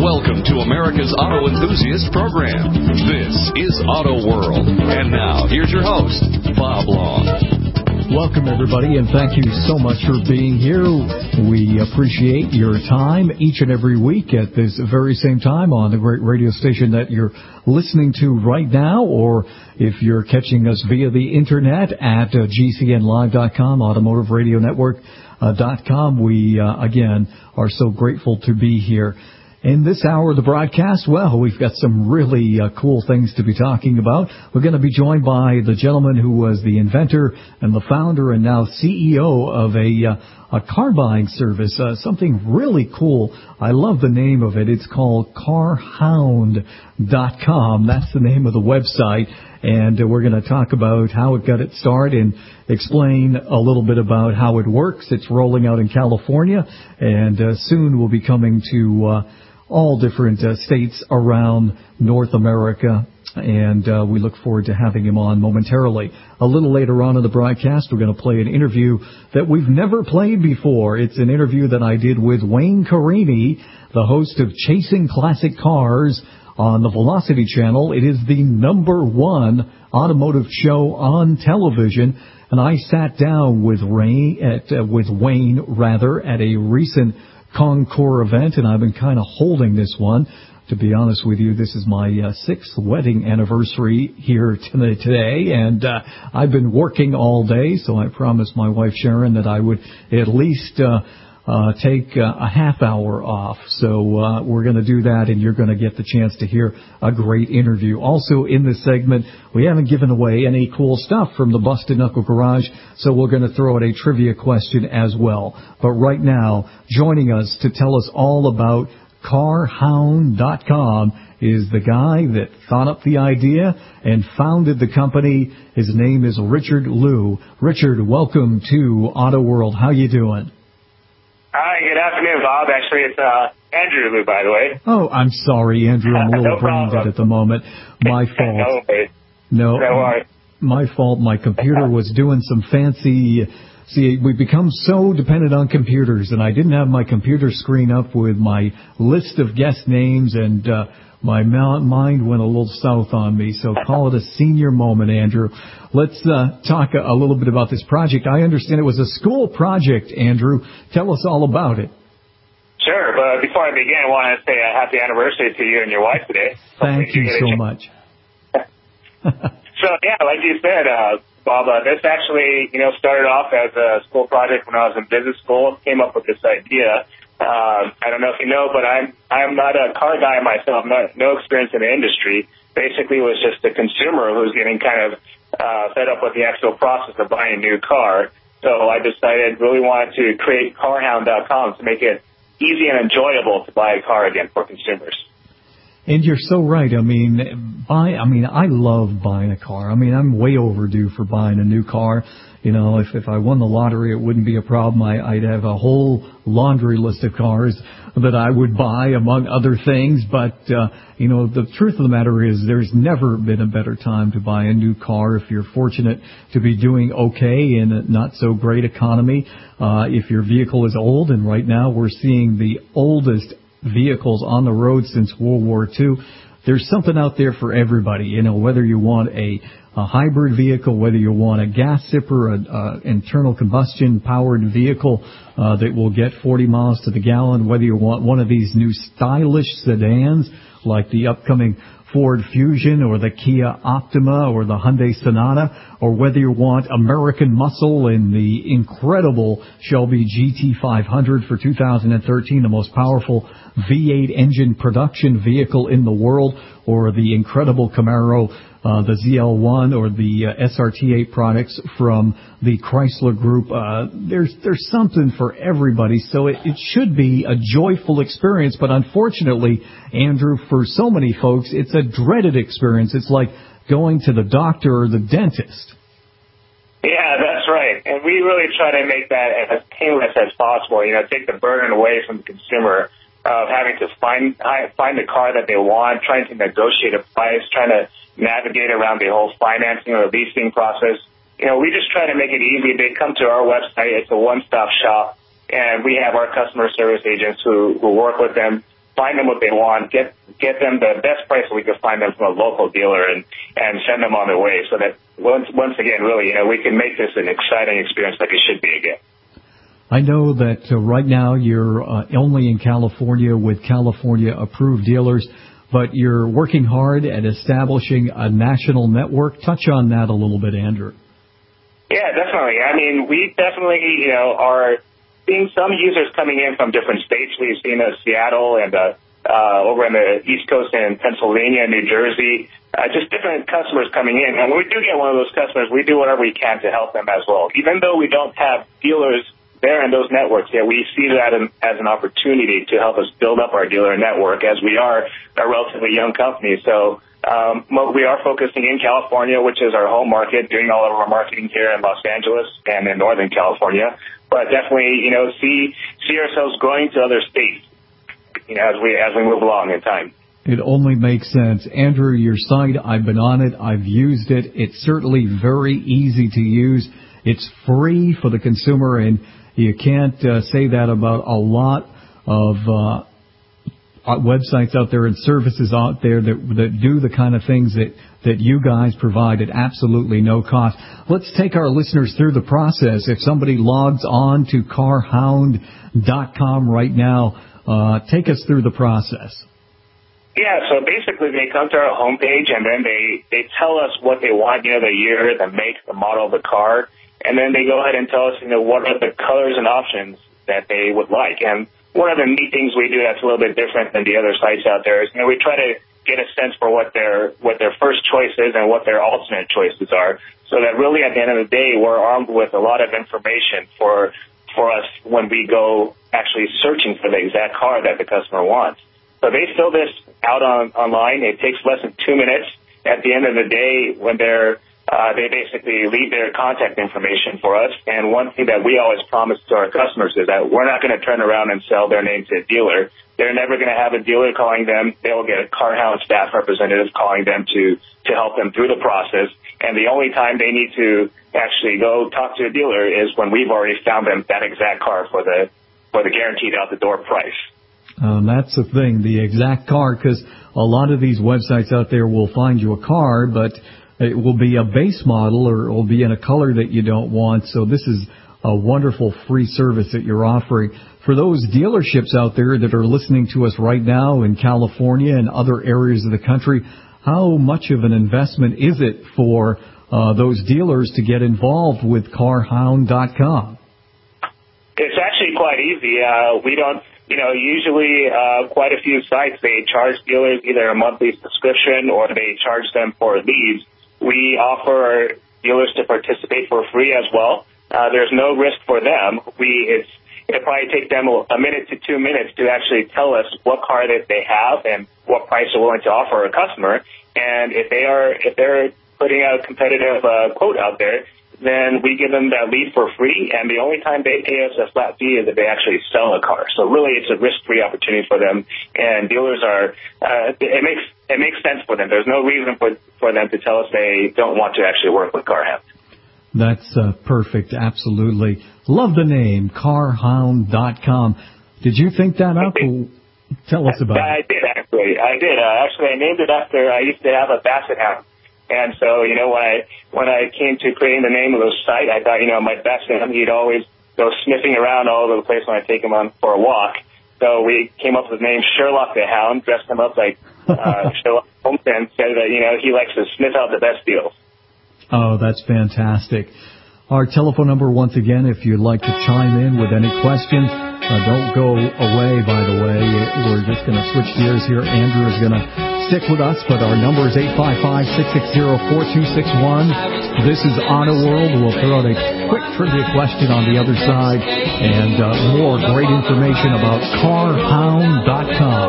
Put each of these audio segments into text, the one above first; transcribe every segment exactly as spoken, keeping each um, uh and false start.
Welcome to America's Auto Enthusiast program. This is Auto World. And now, here's your host, Bob Long. Welcome, everybody, and thank you so much for being here. We appreciate your time each and every week at this very same time on the great radio station that you're listening to right now, or if you're catching us via the Internet at uh, G C N live dot com, automotive radio network dot com. We, uh, again, are so grateful to be here. In this hour of the broadcast, well, we've got some really uh, cool things to be talking about. We're going to be joined by the gentleman who was the inventor and the founder and now C E O of a, uh, a car buying service, uh, something really cool. I love the name of it. It's called car hound dot com. That's the name of the website. And uh, we're going to talk about how it got its start and explain a little bit about how it works. It's rolling out in California, and uh, soon will be coming to uh, all different uh, states around North America, and uh, we look forward to having him on momentarily. A little later on in the broadcast, we're going to play an interview that we've never played before. It's an interview that I did with Wayne Carini, the host of Chasing Classic Cars on the Velocity Channel. It is the number one automotive show on television, and I sat down with Ray at uh, with Wayne rather at a recent Concours event, and I've been kind of holding this one. To be honest with you, this is my uh, sixth wedding anniversary here today, and uh, I've been working all day, so I promised my wife Sharon that I would at least uh, uh, take uh, a half hour off. So uh, we're going to do that, and you're going to get the chance to hear a great interview. Also in this segment, we haven't given away any cool stuff from the Busted Knuckle Garage, so we're going to throw out a trivia question as well. But right now, joining us to tell us all about car hound dot com is the guy that thought up the idea and founded the company. His name is Richard Liu. Richard, welcome to Auto World. How you doing? Hi, good afternoon, Bob. Actually, it's uh, Andrew Liu, by the way. Oh, I'm sorry, Andrew. I'm a little no brain dead at the moment. My fault. no, no my fault. My computer was doing some fancy... See, we've become so dependent on computers, and I didn't have my computer screen up with my list of guest names, and uh, my mind went a little south on me. So call it a senior moment, Andrew. Let's uh, talk a, a little bit about this project. I understand it was a school project, Andrew. Tell us all about it. Sure, but before I begin, I want to say a happy anniversary to you and your wife today. Thank you so much. So, yeah, like you said, uh, Bob, uh, this actually, you know, started off as a school project when I was in business school. Came up with this idea. Uh, I don't know if you know, but I'm I'm not a car guy myself. Not, no experience in the industry. Basically, it was just a consumer who's getting kind of uh, fed up with the actual process of buying a new car. So I decided really wanted to create car hound dot com to make it easy and enjoyable to buy a car again for consumers. And you're so right. I mean, buy. I mean, I love buying a car. I mean, I'm way overdue for buying a new car. You know, if if I won the lottery, it wouldn't be a problem. I, I'd have a whole laundry list of cars that I would buy, among other things. But, uh, you know, the truth of the matter is there's never been a better time to buy a new car if you're fortunate to be doing okay in a not-so-great economy. Uh, if your vehicle is old, and right now we're seeing the oldest vehicles on the road since World War Two. There's something out there for everybody, you know, whether you want a, a hybrid vehicle, whether you want a gas zipper, an uh, internal combustion powered vehicle uh, that will get forty miles to the gallon, whether you want one of these new stylish sedans like the upcoming Ford Fusion or the Kia Optima or the Hyundai Sonata, or whether you want American muscle in the incredible Shelby G T five hundred for two thousand thirteen, the most powerful V eight engine production vehicle in the world, or the incredible Camaro, uh, the Z L one, or the uh, S R T eight products from the Chrysler Group. Uh, there's there's something for everybody, so it, it should be a joyful experience. But unfortunately, Andrew, for so many folks, it's a dreaded experience. It's like going to the doctor or the dentist. Yeah, that's right. And we really try to make that as painless as possible, you know, take the burden away from the consumer of having to find find the car that they want, trying to negotiate a price, trying to navigate around the whole financing or leasing process. You know, we just try to make it easy. They come to our website. It's a one-stop shop, and we have our customer service agents who, who work with them find them what they want, get get them the best price we could find them from a local dealer, and, and send them on their way. So that once once again, really, you know, we can make this an exciting experience like it should be again. I know that uh, right now you're uh, only in California with California-approved dealers, but you're working hard at establishing a national network. Touch on that a little bit, Andrew. Yeah, definitely. I mean, we definitely, you know, are seeing some users coming in from different states. We've seen uh, Seattle and uh, uh, over on the East Coast in Pennsylvania, New Jersey, uh, just different customers coming in. And when we do get one of those customers, we do whatever we can to help them as well. Even though we don't have dealers there in those networks, yeah, we see that in, as an opportunity to help us build up our dealer network, as we are a relatively young company. So um, we are focusing in California, which is our home market, doing all of our marketing here in Los Angeles and in Northern California. But definitely, you know, see see ourselves growing to other states, you know, as we as we move along in time. It only makes sense. Andrew, your site, I've been on it. I've used it. It's certainly very easy to use. It's free for the consumer, and you can't uh, say that about a lot of uh, websites out there and services out there that that do the kind of things that, that you guys provide at absolutely no cost. Let's take our listeners through the process. If somebody logs on to car hound dot com right now, uh, take us through the process. Yeah, so basically they come to our homepage and then they, they tell us what they want, you know, the year, the make, the model of the car. And then they go ahead and tell us, you know, what are the colors and options that they would like. And one of the neat things we do that's a little bit different than the other sites out there is, you know, we try to get a sense for what their what their first choice is and what their alternate choices are, so that really at the end of the day we're armed with a lot of information for for us when we go actually searching for the exact car that the customer wants. So they fill this out on online. It takes less than two minutes. At the end of the day, when they're Uh, they basically leave their contact information for us. And one thing that we always promise to our customers is that we're not going to turn around and sell their name to a dealer. They're never going to have a dealer calling them. They will get a CarHound staff representative calling them to, to help them through the process. And the only time they need to actually go talk to a dealer is when we've already found them that exact car for the, for the guaranteed out-the-door price. Um, that's the thing, the exact car, because a lot of these websites out there will find you a car, but it will be a base model or it will be in a color that you don't want. So this is a wonderful free service that you're offering. For those dealerships out there that are listening to us right now in California and other areas of the country, how much of an investment is it for uh, those dealers to get involved with car hound dot com? It's actually quite easy. Uh, we don't, you know, usually uh, quite a few sites, they charge dealers either a monthly subscription or they charge them for leads. We offer dealers to participate for free as well. Uh, there's no risk for them. We it's it'll probably take them a minute to two minutes to actually tell us what car that they have and what price they're willing to offer a customer. And if they are if they're putting out a competitive uh, quote out there, then we give them that lead for free. And the only time they pay us a flat fee is if they actually sell a car. So really, it's a risk-free opportunity for them. And dealers are uh, it makes it makes sense for them. There's no reason for for them to tell us they don't want to actually work with CarHound. That's uh, perfect. Absolutely. Love the name, car hound dot com. Did you think that up? Well, tell us about I it. I did, actually. I did. Uh, actually, I named it after, I used to have a Basset Hound. And so, you know, when I when I came to creating the name of the site, I thought, you know, my Basset Hound, he'd always go sniffing around all over the place when I take him on for a walk. So we came up with the name Sherlock the Hound, dressed him up like uh, Sherlock Holmes, and said that, you know, he likes to sniff out the best deals. Oh, that's fantastic. Our telephone number, once again, if you'd like to chime in with any questions, uh, don't go away, by the way. We're just going to switch gears here. Andrew is going to stick with us, but our number is eight five five, six six zero, four two six one. This is Auto World. We'll throw out a quick trivia question on the other side and uh, more great information about car hound dot com.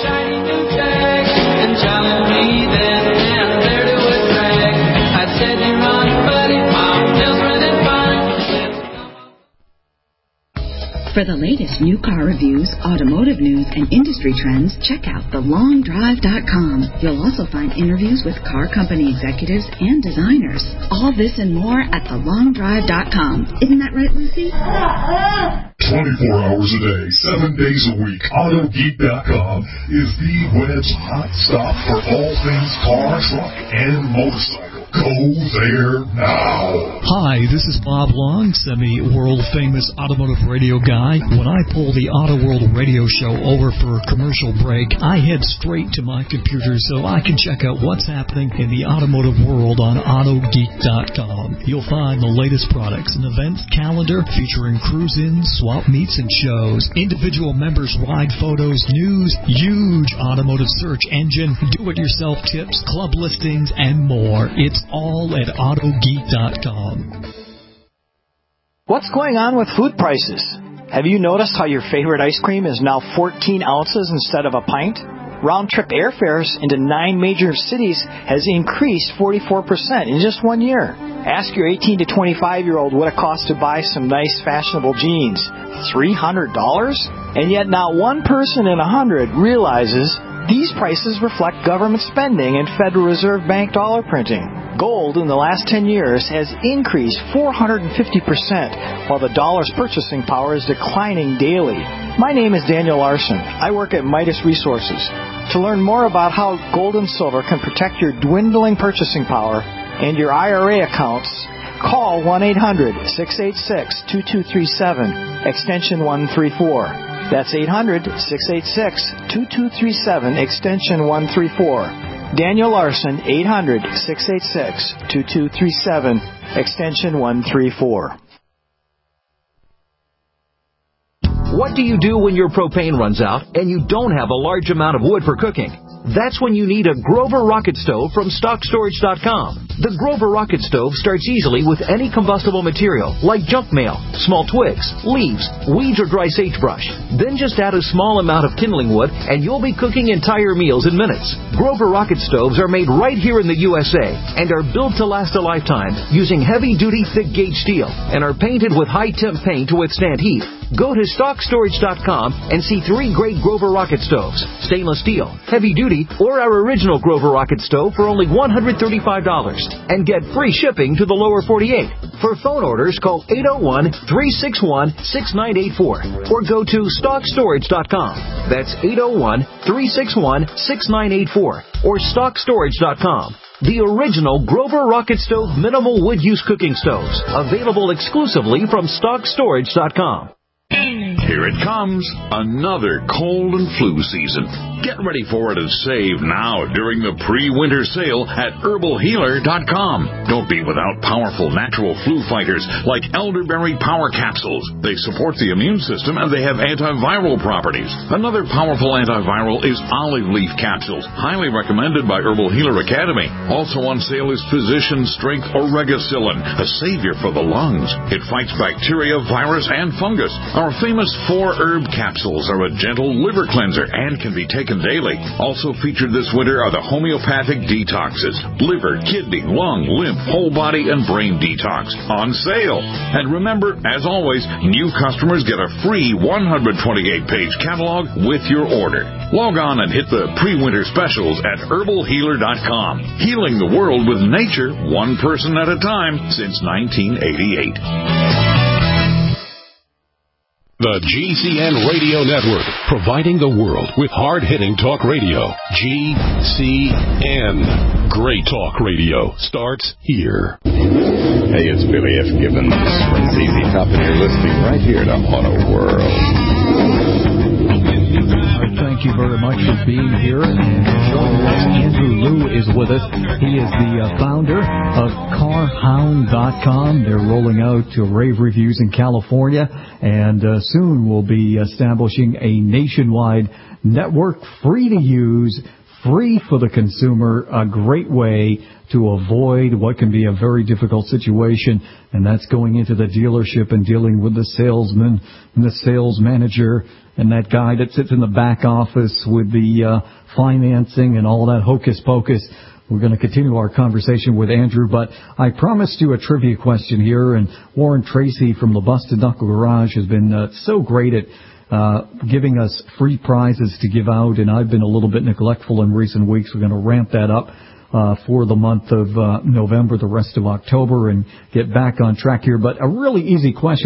For the latest new car reviews, automotive news, and industry trends, check out the long drive dot com. You'll also find interviews with car company executives and designers. All this and more at the long drive dot com. Isn't that right, Lucy? twenty-four hours a day, seven days a week, Auto Geek dot com is the web's hot stop for all things car, truck, and motorcycle. Go there now. Hi, this is Bob Long, semi-world-famous automotive radio guy. When I pull the Auto World radio show over for a commercial break, I head straight to my computer so I can check out what's happening in the automotive world on Auto Geek dot com. You'll find the latest products and events calendar featuring cruise-ins, swap meets, and shows, individual members' ride photos, news, huge automotive search engine, do-it-yourself tips, club listings, and more. It's all at Auto Geek dot com. What's going on with food prices? Have you noticed how your favorite ice cream is now fourteen ounces instead of a pint? Round-trip airfares into nine major cities has increased forty-four percent in just one year. Ask your eighteen to twenty-five-year-old what it costs to buy some nice, fashionable jeans. three hundred dollars? And yet not one person in a hundred realizes these prices reflect government spending and Federal Reserve Bank dollar printing. Gold in the last ten years has increased four hundred fifty percent, while the dollar's purchasing power is declining daily. My name is Daniel Larson. I work at Midas Resources. To learn more about how gold and silver can protect your dwindling purchasing power and your I R A accounts, call one eight hundred, six eight six, two two three seven, extension one three four. That's eight hundred, six eight six, two two three seven, extension one three four. Daniel Larson, eight hundred, six eight six, two two three seven, extension one three four. What do you do when your propane runs out and you don't have a large amount of wood for cooking? That's when you need a Grover Rocket Stove from stock storage dot com. The Grover Rocket Stove starts easily with any combustible material like junk mail, small twigs, leaves, weeds, or dry sagebrush. Then just add a small amount of kindling wood and you'll be cooking entire meals in minutes. Grover Rocket Stoves are made right here in the U S A and are built to last a lifetime using heavy-duty thick-gauge steel and are painted with high-temp paint to withstand heat. Go to stock storage dot com and see three great Grover Rocket Stoves, stainless steel, heavy-duty, or our original Grover Rocket Stove for only one hundred thirty-five dollars and get free shipping to the lower forty-eight. For phone orders, call eight oh one, three six one, six nine eight four or go to stock storage dot com. That's eight oh one, three six one, six nine eight four or stock storage dot com. The original Grover Rocket Stove minimal wood use cooking stoves, available exclusively from stock storage dot com. Here it comes, another cold and flu season. Get ready for it and save now during the pre-winter sale at herbal healer dot com. Don't be without powerful natural flu fighters like elderberry power capsules. They support the immune system and they have antiviral properties. Another powerful antiviral is olive leaf capsules, highly recommended by Herbal Healer Academy. Also on sale is Physician Strength Oregacillin, a savior for the lungs. It fights bacteria, virus, and fungus. Our famous four herb capsules are a gentle liver cleanser and can be taken daily. Also featured this winter are the homeopathic detoxes, liver, kidney, lung, lymph, whole body, and brain detox on sale. And remember, as always, new customers get a free one hundred twenty-eight page catalog with your order. Log on and hit the pre-winter specials at herbal healer dot com. Healing the world with nature, one person at a time since nineteen eighty-eight. The G C N Radio Network, providing the world with hard-hitting talk radio. G C N. Great talk radio starts here. Hey, it's Billy F. Gibbons from Z Z Top, and you're listening right here to Auto World. Thank you very much for being here. And joining us, Andrew Liu is with us. He is the uh, founder of car hound dot com. They're rolling out to rave reviews in California, and uh, soon will be establishing a nationwide network, free to use, free for the consumer, a great way to avoid what can be a very difficult situation, and that's going into the dealership and dealing with the salesman and the sales manager and that guy that sits in the back office with the uh, financing and all that hocus pocus. We're going to continue our conversation with Andrew, but I promised you a trivia question here, and Warren Tracy from the Busted Knuckle Garage has been uh, so great at uh, giving us free prizes to give out, and I've been a little bit neglectful in recent weeks. We're going to ramp that up uh, for the month of uh, November, the rest of October, and get back on track here. But a really easy question.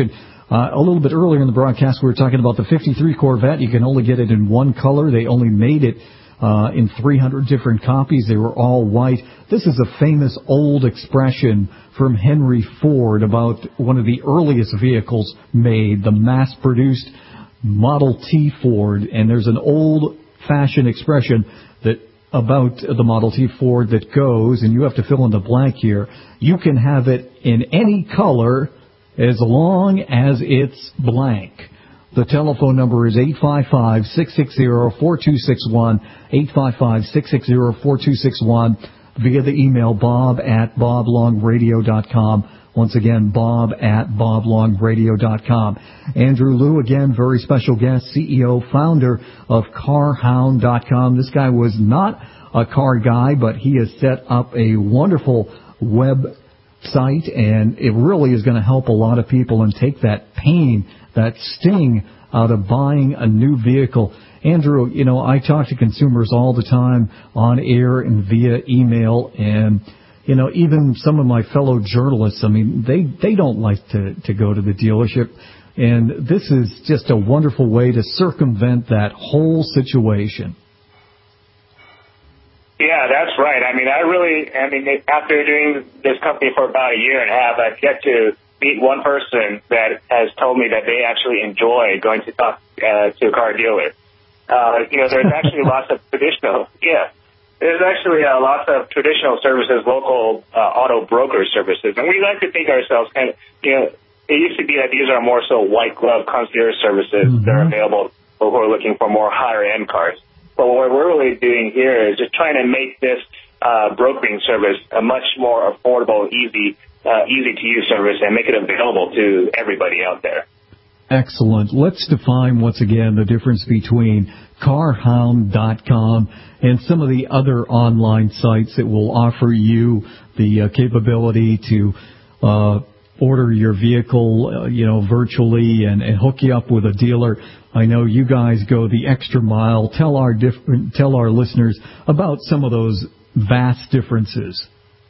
Uh, a little bit earlier in the broadcast, we were talking about the fifty-three Corvette. You can only get it in one color. They only made it uh, in three hundred different copies. They were all white. This is a famous old expression from Henry Ford about one of the earliest vehicles made, the mass-produced Model T Ford. And there's an old-fashioned expression that about the Model T Ford that goes, and you have to fill in the blank here, you can have it in any color as long as it's blank. The telephone number is eight five five, six six zero, four two six one, eight five five, six six zero, four two six one, via the email bob at bob long radio dot com. Once again, bob at bob long radio dot com. Andrew Liu, again, very special guest, C E O, founder of car hound dot com. This guy was not a car guy, but he has set up a wonderful web site, and it really is going to help a lot of people and take that pain, that sting out of buying a new vehicle. Andrew, you know, I talk to consumers all the time on air and via email, and, you know, even some of my fellow journalists, I mean, they, they don't like to, to go to the dealership. And this is just a wonderful way to circumvent that whole situation. Yeah, that's right. I mean, I really, I mean, after doing this company for about a year and a half, I've yet to meet one person that has told me that they actually enjoy going to talk uh, to a car dealer. Uh, you know, there's actually lots of traditional, yeah, there's actually uh, lots of traditional services, local uh, auto broker services, and we like to think ourselves kind of, you know, it used to be that these are more so white glove concierge services mm-hmm. that are available for who are looking for more higher end cars. But what we're really doing here is just trying to make this uh, brokering service a much more affordable, easy, uh, easy-to-use service and make it available to everybody out there. Excellent. Let's define once again the difference between car hound dot com and some of the other online sites that will offer you the uh, capability to uh, order your vehicle, uh, you know, virtually and, and hook you up with a dealer. I know you guys go the extra mile. Tell our different, tell our listeners about some of those vast differences.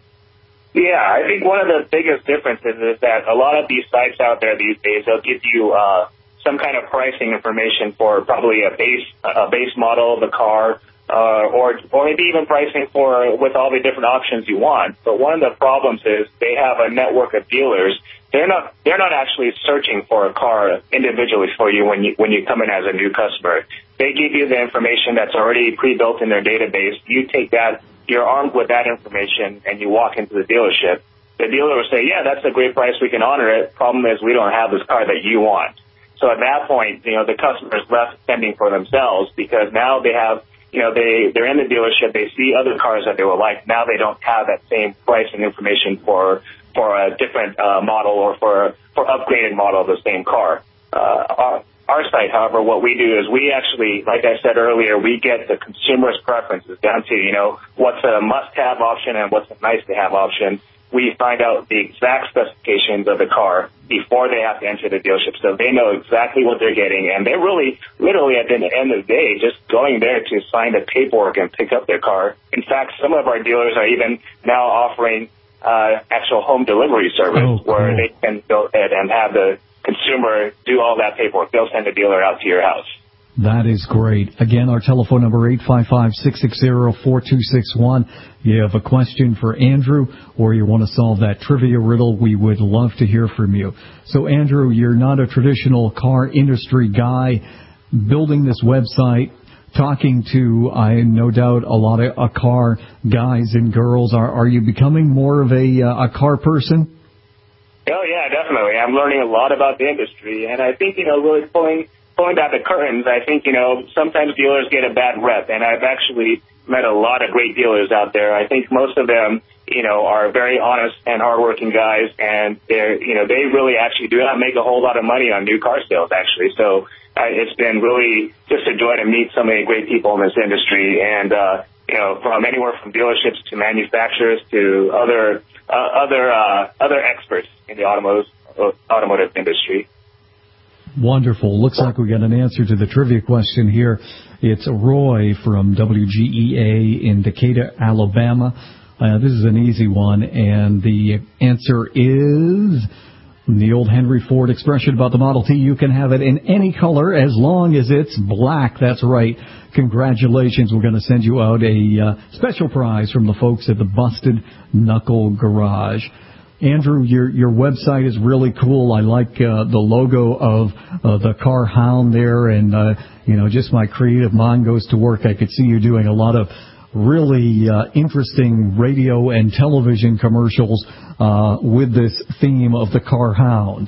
Yeah, I think one of the biggest differences is that a lot of these sites out there these days, they'll give you uh, some kind of pricing information for probably a base a base model of the car, uh, or or maybe even pricing for with all the different options you want. But one of the problems is they have a network of dealers. They're not they're not actually searching for a car individually for you when you when you come in as a new customer. They give you the information that's already pre-built in their database. You take that, you're armed with that information, and you walk into the dealership. The dealer will say, yeah, that's a great price, we can honor it. Problem is, we don't have this car that you want. So at that point, you know, the customer is left fending for themselves because now they have, you know, they, they're in the dealership, they see other cars that they would like. Now they don't have that same price and information for for a different uh, model or for for upgraded model of the same car. Uh, our, our site, however, what we do is we actually, like I said earlier, we get the consumer's preferences down to, you know, what's a must-have option and what's a nice-to-have option. We find out the exact specifications of the car before they have to enter the dealership, so they know exactly what they're getting, and they're really, literally at the end of the day, just going there to sign the paperwork and pick up their car. In fact, some of our dealers are even now offering uh, actual home delivery service oh, cool. where they can go ahead and have the consumer do all that paperwork. They'll send a dealer out to your house. That is great. Again, our telephone number, eight five five, six six zero, four two six one. You have a question for Andrew or you want to solve that trivia riddle, we would love to hear from you. So, Andrew, you're not a traditional car industry guy building this website, talking to, I no doubt, a lot of uh, car guys and girls. Are, are you becoming more of a, uh, a car person? Oh, yeah, definitely. I'm learning a lot about the industry, and I think, you know, really pulling pulling back the curtains, I think, you know, sometimes dealers get a bad rep, and I've actually met a lot of great dealers out there. I think most of them, you know, are very honest and hardworking guys, and they're, you know, they really actually do not make a whole lot of money on new car sales, actually. So uh, it's been really just a joy to meet so many great people in this industry, and, uh, you know, from anywhere from dealerships to manufacturers to other uh, other uh, other experts in the automotive uh, automotive industry. Wonderful. Looks like we got an answer to the trivia question here. It's Roy from W G E A in Decatur, Alabama. Uh, this is an easy one, and the answer is The old Henry Ford expression about the Model T, you can have it in any color as long as it's black. That's right. Congratulations. We're going to send you out a uh, special prize from the folks at the Busted Knuckle Garage. Andrew, your your website is really cool. I like uh, the logo of uh, the car hound there, and, uh, you know, just my creative mind goes to work. I could see you doing a lot of really uh, interesting radio and television commercials uh, with this theme of the car hound.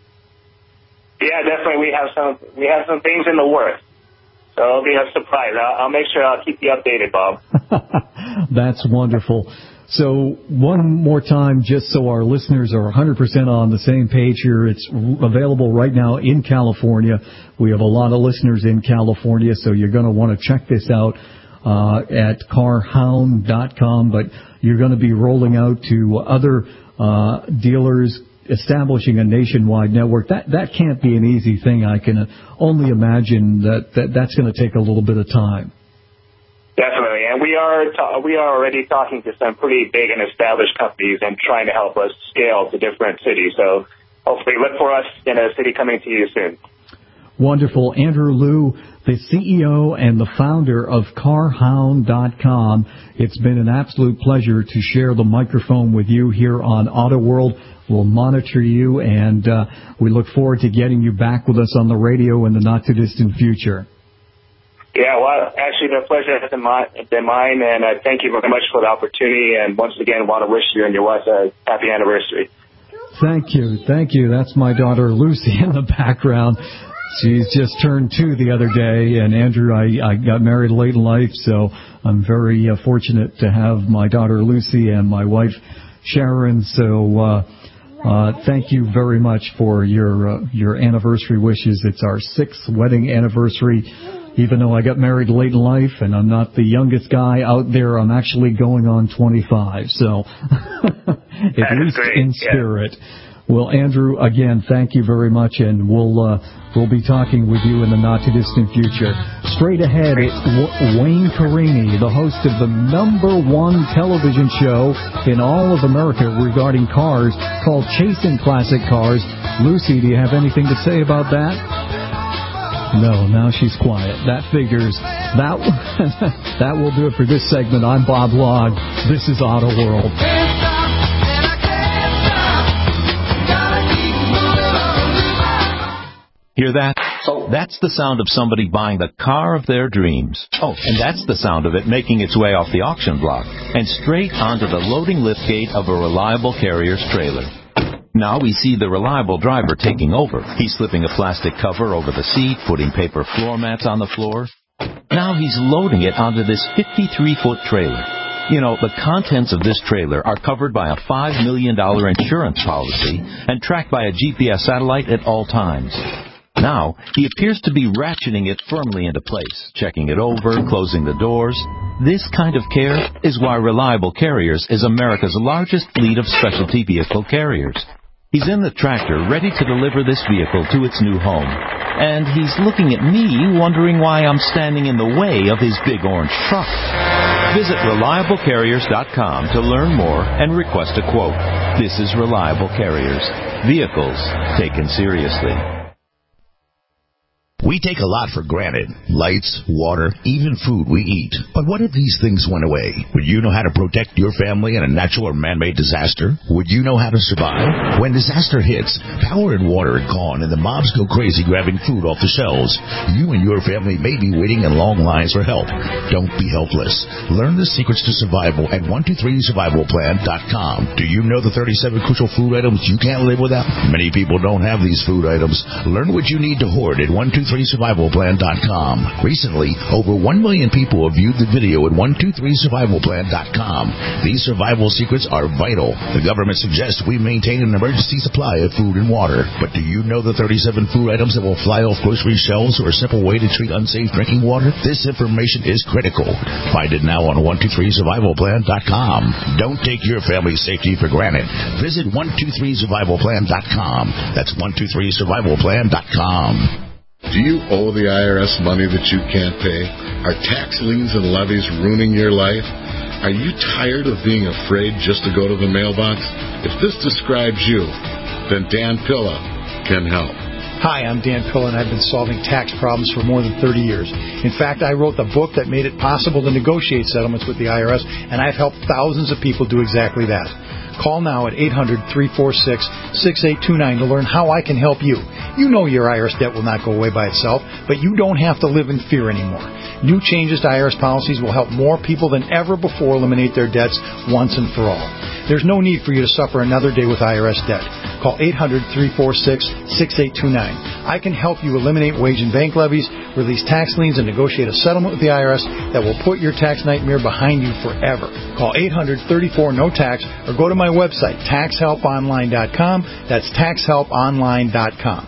Yeah, definitely. We have some we have some things in the works, so it'll be a surprise. I'll, I'll make sure I'll keep you updated, Bob. That's wonderful. So one more time, just so our listeners are one hundred percent on the same page here, it's available right now in California. We have a lot of listeners in California, so you're going to want to check this out uh, at car hound dot com, but you're going to be rolling out to other uh, dealers, establishing a nationwide network. That that can't be an easy thing. I can only imagine that, that that's going to take a little bit of time. Definitely, and we are ta- we are already talking to some pretty big and established companies and trying to help us scale to different cities. So hopefully look for us in a city coming to you soon. Wonderful. Andrew Liu, the C E O and the founder of car hound dot com. It's been an absolute pleasure to share the microphone with you here on Auto World. We'll monitor you, and uh, we look forward to getting you back with us on the radio in the not-too-distant future. Yeah, well, actually, the pleasure has been mine, and uh, thank you very much for the opportunity, and once again, want to wish you and your wife a happy anniversary. Thank you. Thank you. That's my daughter, Lucy, in the background. She's just turned two the other day, and Andrew, I, I got married late in life, so I'm very uh, fortunate to have my daughter, Lucy, and my wife, Sharon. So uh, uh, thank you very much for your uh, your anniversary wishes. It's our sixth wedding anniversary. Even though I got married late in life and I'm not the youngest guy out there, I'm actually going on twenty-five. So at least in spirit. Yeah. Well, Andrew, again, thank you very much, and we'll uh, we'll be talking with you in the not-too-distant future. Straight ahead, it's w- Wayne Carini, the host of the number one television show in all of America regarding cars called Chasing Classic Cars. Lucy, do you have anything to say about that? No, now she's quiet. That figures. That that will do it for this segment. I'm Bob Log. This is Auto World. Hear that? So that's the sound of somebody buying the car of their dreams. Oh, and that's the sound of it making its way off the auction block and straight onto the loading liftgate of a Reliable Carriers trailer. Now we see the Reliable driver taking over. He's slipping a plastic cover over the seat, putting paper floor mats on the floor. Now he's loading it onto this fifty-three foot trailer. You know, the contents of this trailer are covered by a five million dollars insurance policy and tracked by a G P S satellite at all times. Now, he appears to be ratcheting it firmly into place, checking it over, closing the doors. This kind of care is why Reliable Carriers is America's largest fleet of specialty vehicle carriers. He's in the tractor, ready to deliver this vehicle to its new home. And he's looking at me, wondering why I'm standing in the way of his big orange truck. Visit Reliable Carriers dot com to learn more and request a quote. This is Reliable Carriers. Vehicles taken seriously. We take a lot for granted. Lights, water, even food we eat. But what if these things went away? Would you know how to protect your family in a natural or man-made disaster? Would you know how to survive? When disaster hits, power and water are gone and the mobs go crazy grabbing food off the shelves. You and your family may be waiting in long lines for help. Don't be helpless. Learn the secrets to survival at one two three survival plan dot com. Do you know the thirty-seven crucial food items you can't live without? Many people don't have these food items. Learn what you need to hoard at one two three survival plan dot com. Recently, over one million people have viewed the video at one two three survival plan dot com. These survival secrets are vital. The government suggests we maintain an emergency supply of food and water. But do you know the thirty-seven food items that will fly off grocery shelves or a simple way to treat unsafe drinking water? This information is critical. Find it now on one two three survival plan dot com. Don't take your family's safety for granted. Visit one two three survival plan dot com. That's one two three survival plan dot com. Do you owe the I R S money that you can't pay? Are tax liens and levies ruining your life? Are you tired of being afraid just to go to the mailbox? If this describes you, then Dan Pilla can help. Hi, I'm Dan Pilla, and I've been solving tax problems for more than thirty years. In fact, I wrote the book that made it possible to negotiate settlements with the I R S, and I've helped thousands of people do exactly that. Call now at eight hundred, three four six, six eight two nine to learn how I can help you. You know your I R S debt will not go away by itself, but you don't have to live in fear anymore. New changes to I R S policies will help more people than ever before eliminate their debts once and for all. There's no need for you to suffer another day with I R S debt. Call eight hundred, three four six, six eight two nine. I can help you eliminate wage and bank levies, release tax liens, and negotiate a settlement with the I R S that will put your tax nightmare behind you forever. Call eight hundred, thirty-four, no tax or go to my website, tax help online dot com. That's tax help online dot com.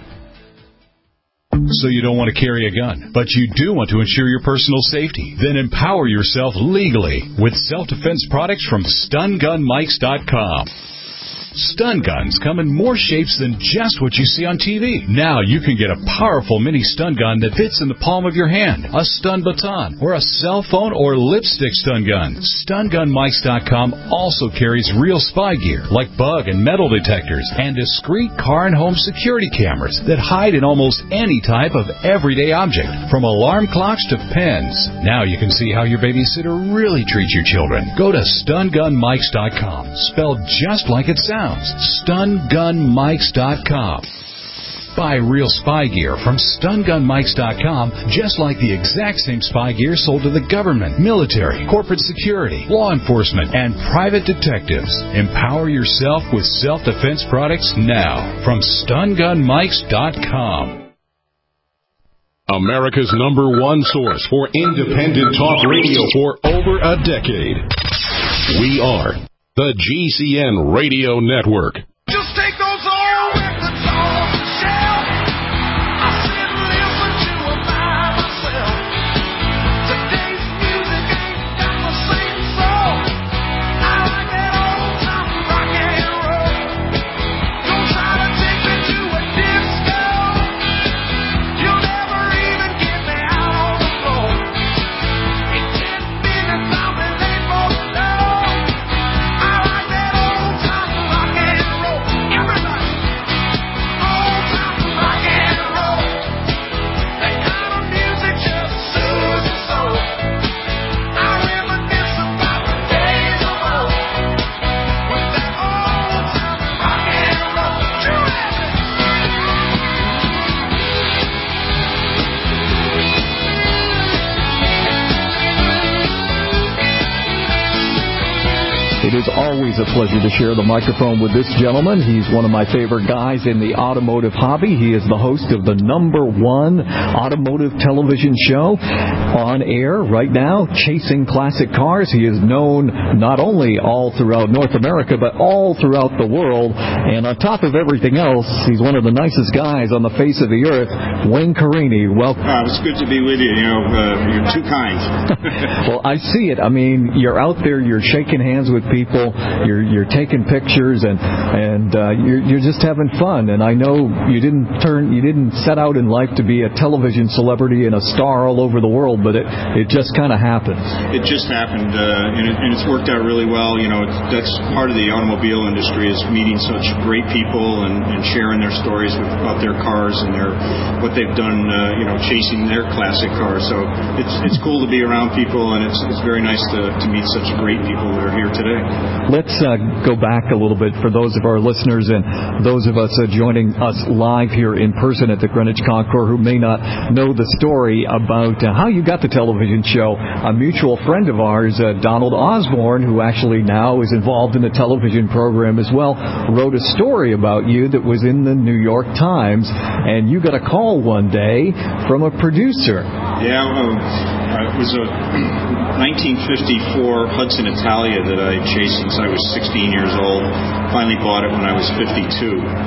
So you don't want to carry a gun, but you do want to ensure your personal safety? Then empower yourself legally with self-defense products from stun gun mikes dot com. Stun guns come in more shapes than just what you see on T V. Now you can get a powerful mini stun gun that fits in the palm of your hand, a stun baton, or a cell phone or lipstick stun gun. stun gun mikes dot com also carries real spy gear like bug and metal detectors and discreet car and home security cameras that hide in almost any type of everyday object, from alarm clocks to pens. Now you can see how your babysitter really treats your children. Go to stun gun mikes dot com, spelled just like it sounds. stun gun mikes dot com. Buy real spy gear from stun gun mikes dot com, just like the exact same spy gear sold to the government, military, corporate security, law enforcement, and private detectives. Empower yourself with self-defense products now from stun gun mikes dot com. America's number one source for independent talk radio for over a decade. We are the G C N Radio Network. Just take those old records off the shelf. I sit and listen to them by myself. Today's music ain't got the same soul. I like that old time rock and roll. Don't try to take me to a disco. You'll never even get me out on the floor. In ten minutes I'll be late for the door. It is always a pleasure to share the microphone with this gentleman. He's one of my favorite guys in the automotive hobby. He is the host of the number one automotive television show on air right now, Chasing Classic Cars. He is known not only all throughout North America, but all throughout the world. And on top of everything else, he's one of the nicest guys on the face of the earth. Wayne Carini, welcome. Uh, it's good to be with you. You know, uh, you're too kind. Well, I see it. I mean, you're out there, you're shaking hands with people. You're you're taking pictures and and uh, you're you're just having fun. And I know you didn't turn you didn't set out in life to be a television celebrity and a star all over the world, but it it just kind of happened. It just happened, uh, and, it, and it's worked out really well. You know, it's, that's part of the automobile industry, is meeting such great people and, and sharing their stories with, about their cars and their what they've done. Uh, you know, chasing their classic cars. So it's it's cool to be around people, and it's it's very nice to to meet such great people that are here today. Let's uh, go back a little bit for those of our listeners and those of us uh, joining us live here in person at the Greenwich Concours who may not know the story about uh, how you got the television show. A mutual friend of ours, uh, Donald Osborne, who actually now is involved in the television program as well, wrote a story about you that was in the New York Times, and you got a call one day from a producer. Yeah, um, it was a nineteen fifty-four Hudson Italia that I chased since I was sixteen years old. Finally bought it when I was fifty-two.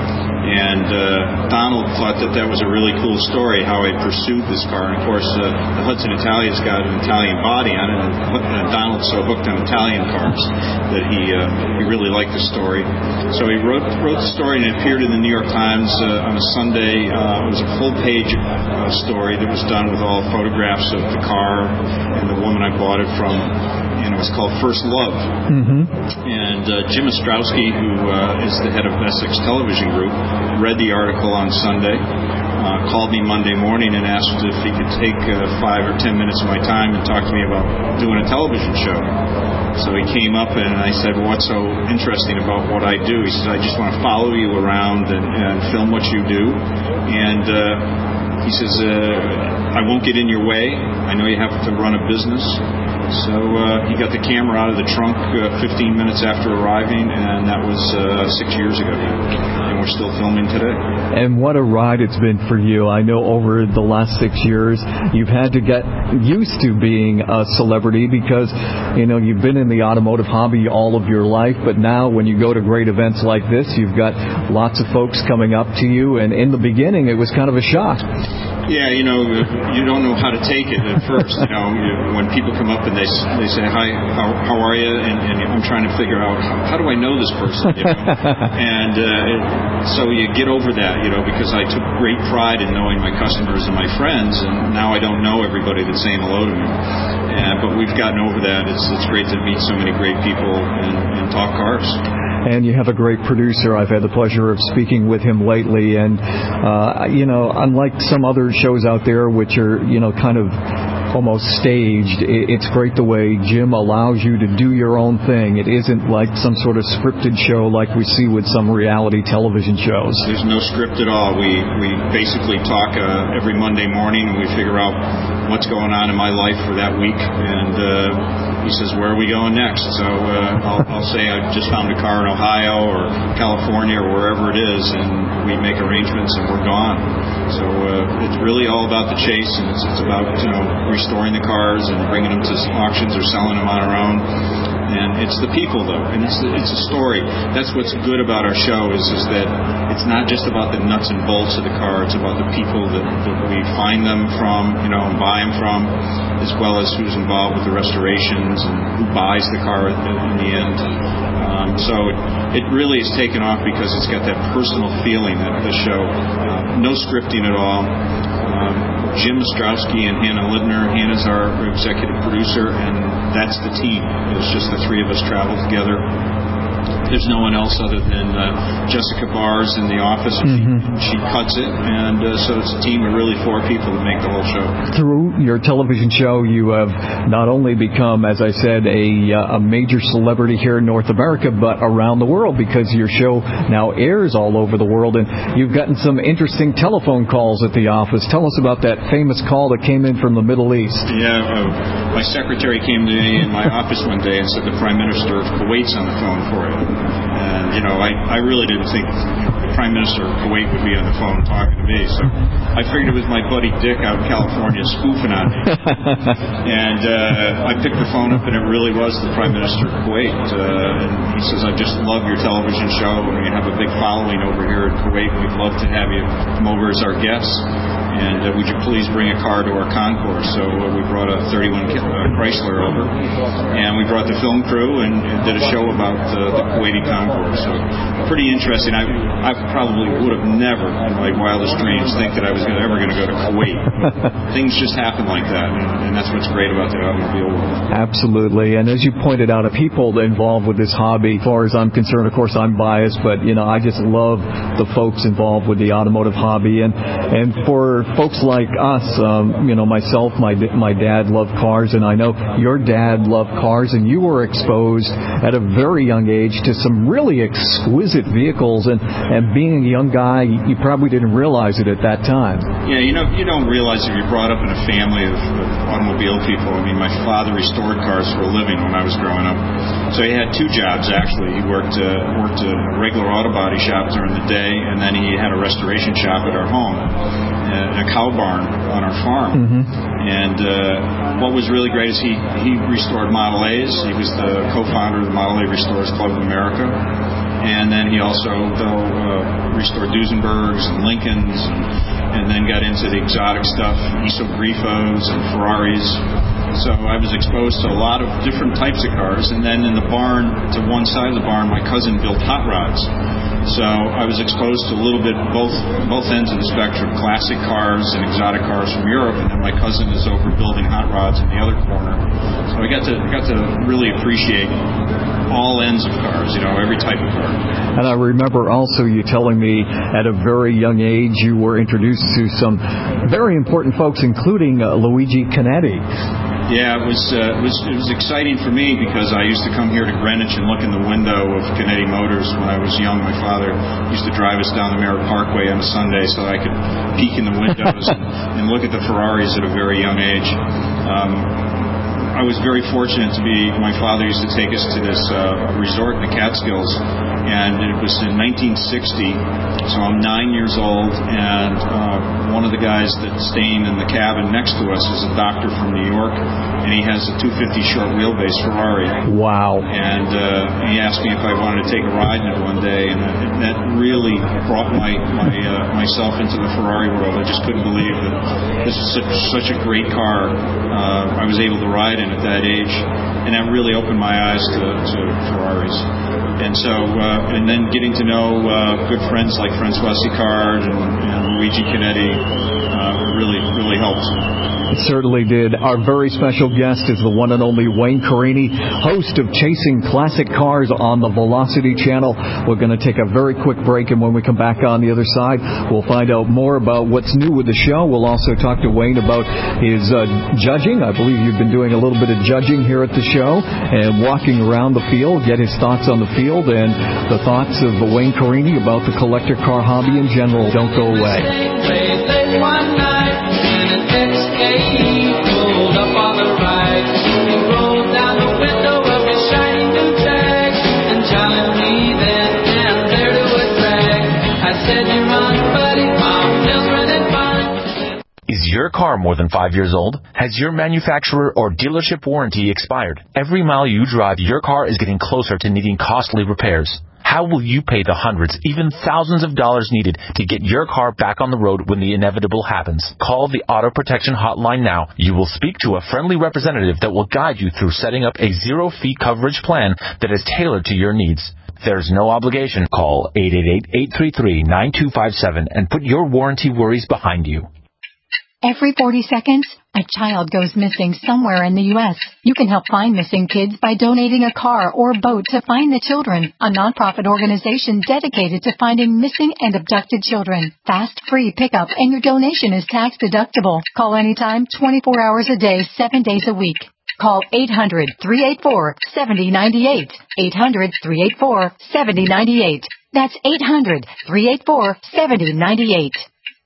And uh, Donald thought that that was a really cool story, how I pursued this car. And, of course, uh, the Hudson Italia's got an Italian body on it, and uh, Donald's so hooked on Italian cars that he uh, he really liked the story. So he wrote wrote the story, and it appeared in the New York Times uh, on a Sunday. Uh, it was a full-page uh, story that was done with all photographs of the car and the woman I bought it from. And it was called First Love. Mm-hmm. And uh, Jim Ostrowski, who uh, is the head of Essex Television Group, read the article on Sunday, uh, called me Monday morning and asked if he could take uh, five or ten minutes of my time and talk to me about doing a television show. So he came up and I said, well, what's so interesting about what I do? He says, I just want to follow you around and, and film what you do. And uh, he says, uh, I won't get in your way. I know you have to run a business. So uh, he got the camera out of the trunk uh, fifteen minutes after arriving, and that was uh, six years ago. And we're still filming today. And what a ride it's been for you. I know over the last six years you've had to get used to being a celebrity because, you know, you've been in the automotive hobby all of your life, but now when you go to great events like this, you've got lots of folks coming up to you, and in the beginning it was kind of a shock. Yeah, you know, you don't know how to take it at first. You know, you, when people come up and they they say, hi, how how are you? And, and I'm trying to figure out, how, how do I know this person? You know? and uh, it, so you get over that, you know, because I took great pride in knowing my customers and my friends, and now I don't know everybody that's saying hello to me. Uh, but we've gotten over that. It's it's great to meet so many great people and, and talk cars. And you have a great producer. I've had the pleasure of speaking with him lately. And, uh, you know, unlike some other shows out there which are, you know, kind of almost staged, it's great the way Jim allows you to do your own thing. It isn't like some sort of scripted show like we see with some reality television shows. There's no script at all. We we basically talk uh, every Monday morning, and we figure out what's going on in my life for that week. And uh, he says, where are we going next? So uh, I'll, I'll say I just found a car in Ohio or California or wherever it is, and we make arrangements and we're gone. So uh, it's really all about the chase, and it's, it's about, you know, restoring the cars and bringing them to auctions or selling them on our own. And it's the people, though, and it's the, it's a story. That's what's good about our show is is that it's not just about the nuts and bolts of the car. It's about the people that, that we find them from, you know, and buy them from, as well as who's involved with the restorations and who buys the car in the end. Um, so it, it really is taken off because it's got that personal feeling, that the show. Uh, no scripting at all. Um, Jim Ostrowski and Hannah Lidner. Hannah's our executive producer, and that's the team. It's just the three of us travel together. There's no one else other than uh, Jessica Bars in the office. Mm-hmm. She, she cuts it, and uh, so it's a team of really four people that make the whole show. Through your television show, you have not only become, as I said, a, a major celebrity here in North America, but around the world, because your show now airs all over the world, and you've gotten some interesting telephone calls at the office. Tell us about that famous call that came in from the Middle East. Yeah, uh, my secretary came to me in my office one day and said the Prime Minister of Kuwait's on the phone for you. And, you know, I, I really didn't think the Prime Minister of Kuwait would be on the phone talking to me. So I figured it was my buddy Dick out in California spoofing on me. and uh, I picked the phone up, and it really was the Prime Minister of Kuwait. Uh, and he says, I just love your television show, and we have a big following over here in Kuwait. We'd love to have you come over as our guests. And uh, would you please bring a car to our concourse? So uh, we brought a thirty-one uh, Chrysler over, and we brought the film crew and, and did a show about uh, the Kuwaiti concourse. So pretty interesting. I, I probably would have never, in my wildest dreams, think that I was gonna, ever going to go to Kuwait. Things just happen like that, and, and that's what's great about the automobile world. Absolutely. And as you pointed out, the people involved with this hobby, as far as I'm concerned, of course I'm biased, but you know I just love the folks involved with the automotive hobby, and and for folks like us, um, you know, myself, my my dad loved cars, and I know your dad loved cars, and you were exposed at a very young age to some really exquisite vehicles, and, and being a young guy, you probably didn't realize it at that time. Yeah, you know, you don't realize if you're brought up in a family of, of automobile people. I mean, my father restored cars for a living when I was growing up, so he had two jobs, actually. He worked, uh, worked a regular auto body shop during the day, and then he had a restoration shop at our home. Uh, a cow barn on our farm. Mm-hmm. And uh, what was really great is he, he restored Model A's. He was the co-founder of the Model A Restorers Club of America. And then he also, though, uh, restored Duesenbergs and Lincolns, and, and then got into the exotic stuff, Iso Grifos and Ferraris. So I was exposed to a lot of different types of cars. And then in the barn, to one side of the barn, my cousin built hot rods. So I was exposed to a little bit both both ends of the spectrum, classic cars and exotic cars from Europe, and then my cousin is over building hot rods in the other corner. So I got to got to really appreciate all ends of cars, you know, every type of car. And I remember also you telling me at a very young age you were introduced to some very important folks, including uh, Luigi Canetti. Yeah, it was, uh, it was it was exciting for me because I used to come here to Greenwich and look in the window of Canetti Motors when I was young. My father used to drive us down the Merritt Parkway on a Sunday so I could peek in the windows and, and look at the Ferraris at a very young age. Um, I was very fortunate to be, my father used to take us to this uh, resort in the Catskills, and it was in nineteen sixty, so I'm nine years old, and uh, one of the guys that's staying in the cabin next to us is a doctor from New York, and he has a two fifty short wheelbase Ferrari. Wow. And uh, he asked me if I wanted to take a ride in it one day, and that, that really brought my, my uh, myself into the Ferrari world. I just couldn't believe that this is such, such a great car. Uh, I was able to ride in at that age, and that really opened my eyes to, to Ferraris. And so, uh, and then getting to know uh, good friends like Francois Sicard and, and Luigi Canetti uh, really, really helped. It certainly did. Our very special guest is the one and only Wayne Carini, host of Chasing Classic Cars on the Velocity Channel. We're going to take a very quick break, and when we come back on the other side, we'll find out more about what's new with the show. We'll also talk to Wayne about his uh, judging. I believe you've been doing a little bit of judging here at the show and walking around the field, get his thoughts on the field and the thoughts of Wayne Carini about the collector car hobby in general. Don't go away. Pulled up on the right, he rolled down the window of his shiny new Jag and challenged me then and there to a drag. I said, "You're on, buddy, Mom, feels running fine." Is your car more than five years old? Has your manufacturer or dealership warranty expired? Every mile you drive, your car is getting closer to needing costly repairs. How will you pay the hundreds, even thousands of dollars needed to get your car back on the road when the inevitable happens? Call the Auto Protection Hotline now. You will speak to a friendly representative that will guide you through setting up a zero-fee coverage plan that is tailored to your needs. There's no obligation. Call eight eight eight, eight three three, nine two five seven and put your warranty worries behind you. Every forty seconds, a child goes missing somewhere in the U S You can help find missing kids by donating a car or boat to Find the Children, a nonprofit organization dedicated to finding missing and abducted children. Fast, free pickup, and your donation is tax deductible. Call anytime, twenty-four hours a day, seven days a week. Call eight hundred, three eight four, seven zero nine eight. eight hundred, three eight four, seven zero nine eight. That's eight hundred, three eight four, seven zero nine eight.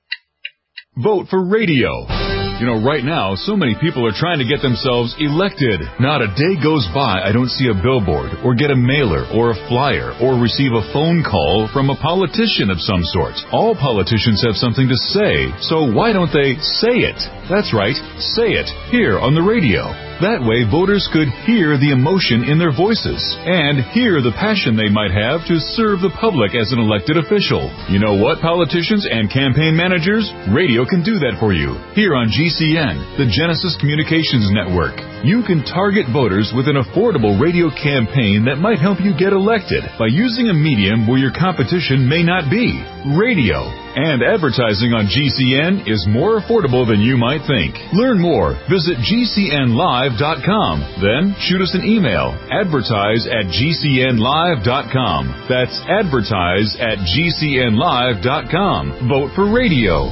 Vote for radio. You know, right now, so many people are trying to get themselves elected. Not a day goes by I don't see a billboard or get a mailer or a flyer or receive a phone call from a politician of some sort. All politicians have something to say, so why don't they say it? That's right, say it here on the radio. That way, voters could hear the emotion in their voices and hear the passion they might have to serve the public as an elected official. You know what, politicians and campaign managers? Radio can do that for you. Here on G C N, the Genesis Communications Network, you can target voters with an affordable radio campaign that might help you get elected by using a medium where your competition may not be. Radio. And advertising on G C N is more affordable than you might think. Learn more. Visit G C N live dot com. Then shoot us an email. Advertise at G C N live dot com. That's advertise at G C N live dot com. Vote for radio.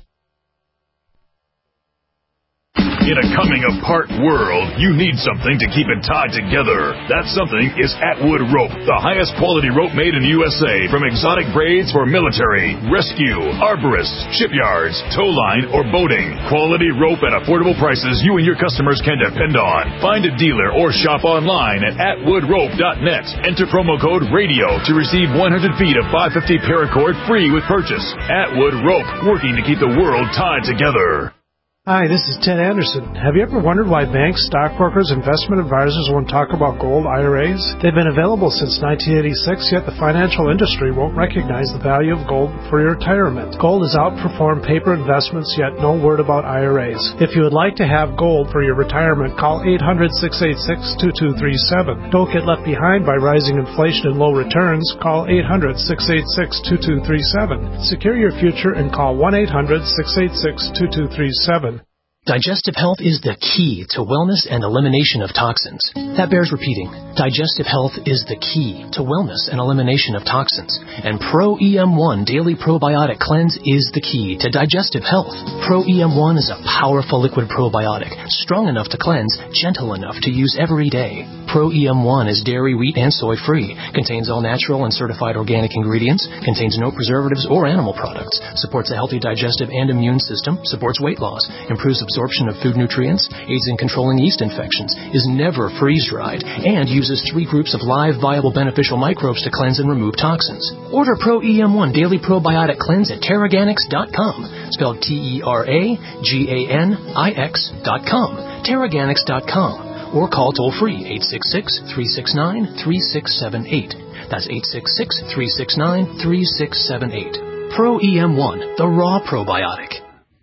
In a coming-apart world, you need something to keep it tied together. That something is Atwood Rope, the highest quality rope made in the U S A, from exotic braids for military, rescue, arborists, shipyards, tow line, or boating. Quality rope at affordable prices you and your customers can depend on. Find a dealer or shop online at atwood rope dot net. Enter promo code RADIO to receive one hundred feet of five fifty paracord free with purchase. Atwood Rope, working to keep the world tied together. Hi, this is Ted Anderson. Have you ever wondered why banks, stockbrokers, investment advisors won't talk about gold I R As? They've been available since nineteen eighty-six, yet the financial industry won't recognize the value of gold for your retirement. Gold has outperformed paper investments, yet no word about I R As. If you would like to have gold for your retirement, call eight hundred, six eight six, two two three seven. Don't get left behind by rising inflation and low returns. Call eight hundred, six eight six, two two three seven. Secure your future and call one eight hundred, six eight six, two two three seven. Digestive health is the key to wellness and elimination of toxins. That bears repeating. Digestive health is the key to wellness and elimination of toxins. And Pro E M one Daily Probiotic Cleanse is the key to digestive health. Pro E M one is a powerful liquid probiotic, strong enough to cleanse, gentle enough to use every day. Pro E M one is dairy, wheat, and soy-free, contains all natural and certified organic ingredients, contains no preservatives or animal products, supports a healthy digestive and immune system, supports weight loss, improves absorption of food nutrients, aids in controlling yeast infections, is never freeze-dried, and uses three groups of live, viable, beneficial microbes to cleanse and remove toxins. Order Pro E M one Daily Probiotic Cleanse at Terraganics dot com, spelled T E R A G A N I X dot com, Terraganics dot com. Or call toll-free eight six six, three six nine, three six seven eight. That's eight six six, three six nine, three six seven eight. Pro E M one, the raw probiotic.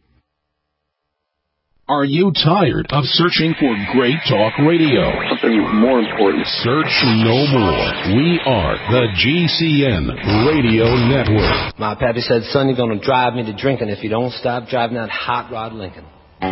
Are you tired of searching for great talk radio? Something more important. Search no more. We are the G C N Radio Network. My pappy said, son, you're going to drive me to drinking if you don't stop driving that hot rod Lincoln.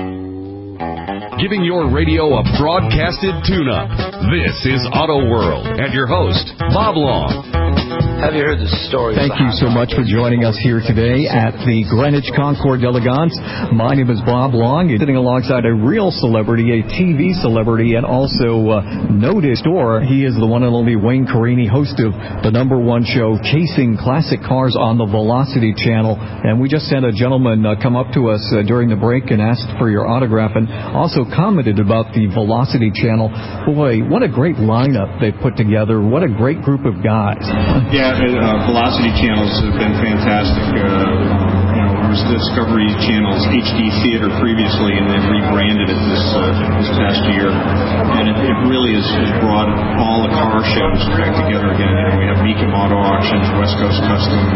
Giving your radio a broadcasted tune-up. This is Auto World and your host, Bob Long. Have you heard the story? Thank you so much for joining us here today at the Greenwich Concord d'Elegance. My name is Bob Long. You're sitting alongside a real celebrity, a T V celebrity, and also uh, noted store. He is the one and only Wayne Carini, host of the number one show, Chasing Classic Cars on the Velocity Channel. And we just had a gentleman uh, come up to us uh, during the break and asked for your autograph and also commented about the Velocity Channel. Boy, what a great lineup they put together. What a great group of guys. Yeah. Uh, Velocity channels have been fantastic. Uh, you know, there was Discovery Channel's H D Theater previously, and they've rebranded it this uh, this past year. And it, it really has, has brought all the car shows back together again. You know, we have Meekum Auto Auctions, West Coast Customs,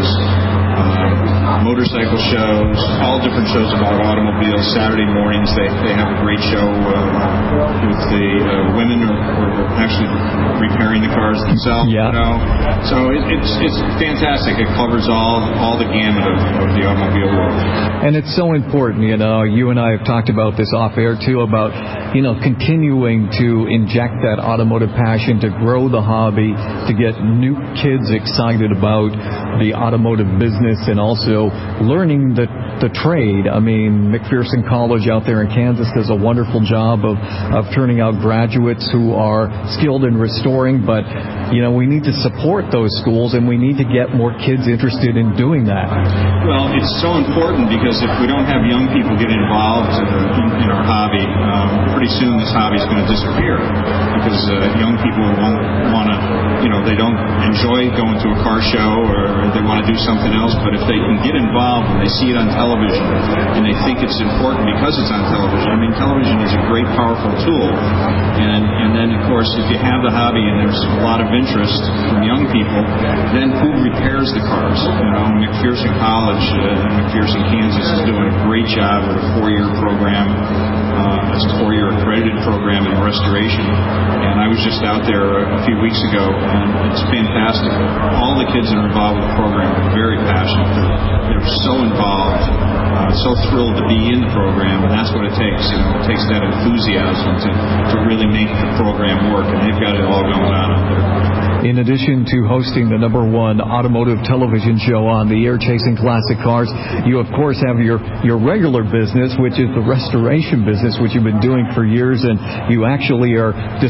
uh, motorcycle shows, all different shows about automobiles. Saturday mornings they, they have a great show uh, with the uh, women who are actually repairing the cars themselves. Yeah. You know, so it, it's it's fantastic. It covers all all the gamut of, of the automobile world. And it's so important, you know. You and I have talked about this off air too, about you know continuing to inject that automotive passion, to grow the hobby, to get new kids excited about the automotive business, and also learning the the trade. I mean, McPherson College out there in Kansas does a wonderful job of of turning out graduates who are skilled in restoring, but you know we need to support those schools, and we need to get more kids interested in doing that. Well, it's so important because if we don't have young people get involved uh, in, in our hobby, um, pretty soon this hobby is going to disappear because uh, young people won't want to, you know, they don't enjoy going to a car show or they want to do something else, but if they can get involved and they see it on television and they think it's important because it's on television, I mean, television is a great, powerful tool. And, and then, of course, if you have the hobby and there's a lot of interest from young people, then who repairs the cars? You know, McPherson College uh, in McPherson, Kansas is doing a great job with a four-year program, uh, a four-year accredited program in restoration. And I was just out there a few weeks ago, and it's fantastic. All the kids that are involved with the program are very passionate. They're, they're so involved, uh, so thrilled to be in the program, and that's what it takes. You know, it takes that enthusiasm to, to really make the program work, and they've got it all going on out there. In addition to hosting the number one automotive television show on the air, Chasing Classic Cars, you of course have your, your regular business, which is the restoration business, which you've been doing for years, and you actually are displaying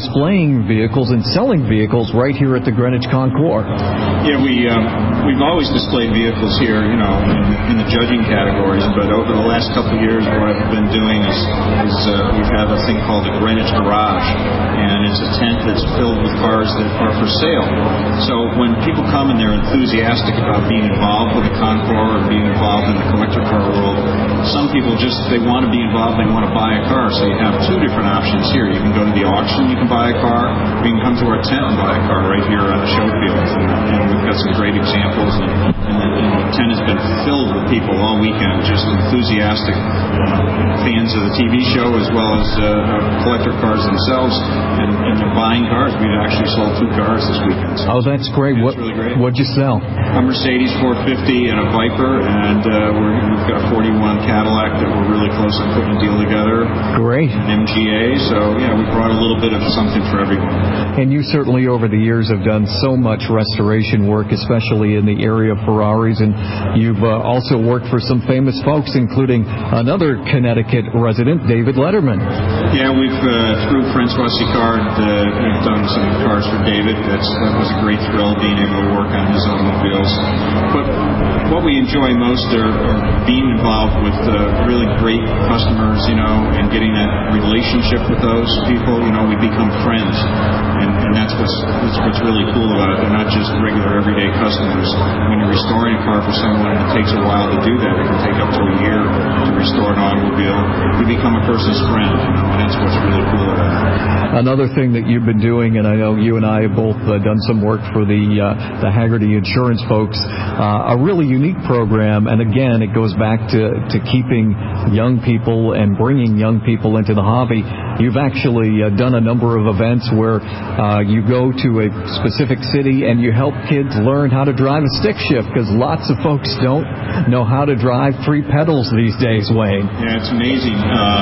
buying vehicles and selling vehicles right here at the Greenwich Concours. Yeah, we, um, we've always displayed vehicles here, you know, in, in the judging categories, but over the last couple of years, what I've been doing is, is uh, we have a thing called the Greenwich Garage, and it's a tent that's filled with cars that are for sale. So when people come and they're enthusiastic about being involved with the Concours or being involved in the collector car world, some people just, they want to be involved, they want to buy a car. So you have two different options here. You can go to the auction, you can buy a car, or you can come to our tent and buy a car right here on the show field. And, and we've got some great examples, and, and, the, and the tent has been filled with people all weekend, just enthusiastic uh, fans of the T V show as well as uh, collector cars themselves, and, and they're buying cars. We've actually sold two cars this weekend. So oh, that's great. What, really great. What'd you sell? A Mercedes four fifty and a Viper, and uh, we're, we've got a forty-one Cadillac that we're really close on putting a deal together. Great. An M G A, so yeah, we brought a little bit of something for everyone. And you certainly over the years have done so much restoration work, especially in the area of Ferraris, and you've uh, also worked for some famous folks, including another Connecticut resident, David Letterman. Yeah, we've, uh, through Francois Sicard, uh, we've done some cars for David. That's, that was a great thrill, being able to work on his automobiles. But what we enjoy most are, are being involved with uh, really great customers, you know, and getting that relationship with those people. You know, we become friends, and, and that's what's that's what's really cool about it. They're not just regular everyday customers. When you're restoring a car for someone, it takes a while to do that. It can take up to a year to restore an automobile. You become a person's friend, you know, and that's what's really cool about it. Another thing that you've been doing, and I know you and I have both uh, done some work for the uh, the Haggerty Insurance folks, uh, a really unique program, and again, it goes back to, to keeping young people and bringing young people into the hobby. You've actually uh, done a number of events where uh, you go to a specific city and you help kids learn how to drive a stick shift, because lots of folks don't know how to drive three pedals these days, Wayne. Yeah, it's amazing.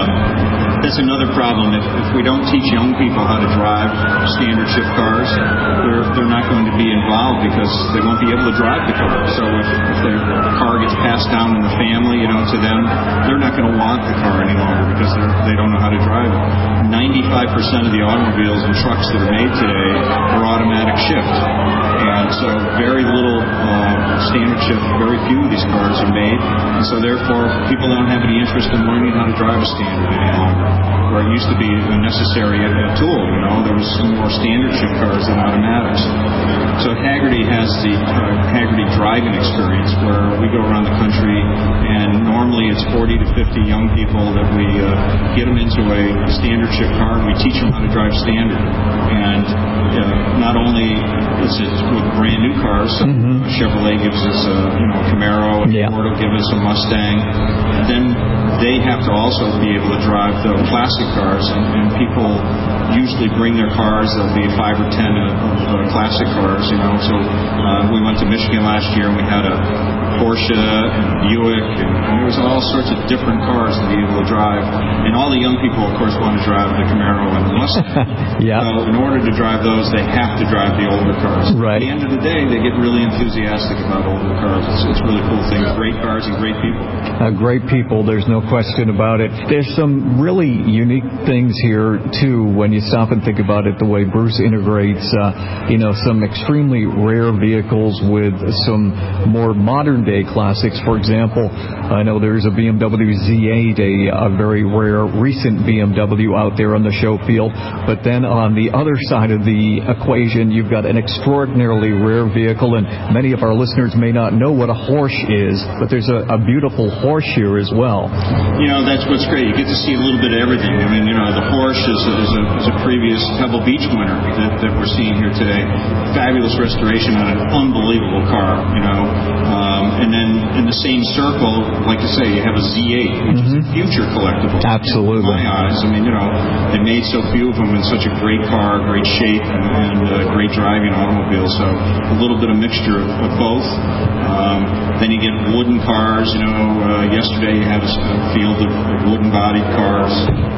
Uh, that's another problem. If, if we don't teach young people how to drive standard shift cars, they're, they're not going to be involved because they won't be able to drive the car. So if, if their car gets passed down in the family, you know, to them, they're not going to want the car any longer because they're, they don't know how to drive it. ninety-five percent of the automobiles and trucks that are made today are automatic shift. And so very little uh, standard shift, very few of these cars are made. And so therefore, people don't have any interest in learning how to drive a standard any longer. Where it used to be a necessary a, a tool, you know, there was more standard shift cars than automatics. So Haggerty has the uh, Haggerty driving experience where we go around the country, and normally it's forty to fifty young people that we uh, get them into a standard shift car, and we teach them how to drive standard. And uh, not only is it with brand new cars, so mm-hmm. Chevrolet gives us a you know a Camaro, and yeah. Ford will give us a Mustang, and then they have to also be able to drive the classic cars, and, and people usually bring their cars. There'll be five or ten of, of uh, classic cars, you know. So uh, we went to Michigan last year, and we had a Porsche and Buick, and, and there was all sorts of different cars to be able to drive. And all the young people, of course, want to drive the Camaro and the Mustang. yeah. So in order to drive those, they have to drive the older cars. Right. At the end of the day, they get really enthusiastic about older cars. It's, it's a really cool thing. Great cars and great people. Uh, great people. There's no question about it. There's some really unique things here, too, when you stop and think about it, the way Bruce integrates, uh, you know, some extremely rare vehicles with some more modern-day classics. For example, I know there's a B M W Z eight, a, a very rare, recent B M W out there on the show field. But then on the other side of the equation, you've got an extraordinarily rare vehicle, and many of our listeners may not know what a Horsch is, but there's a, a beautiful Horsch here as well. You know, that's what's great. You get to see a little bit of everything. I mean, you know, the Horsch is a, is a, is a previous Pebble Beach winner that, that we're seeing here today. Fabulous restoration on an unbelievable car, you know. Um, and then in the same circle, like you say, you have a Z eight, which mm-hmm. is a future collectible. Absolutely. In my eyes. I mean, you know, they made so few of them in such a great car, great shape, and, and uh, great driving automobile. So a little bit of mixture of, of both. Um, then you get wooden cars. You know, uh, yesterday you had a, a field of, of wooden-bodied cars.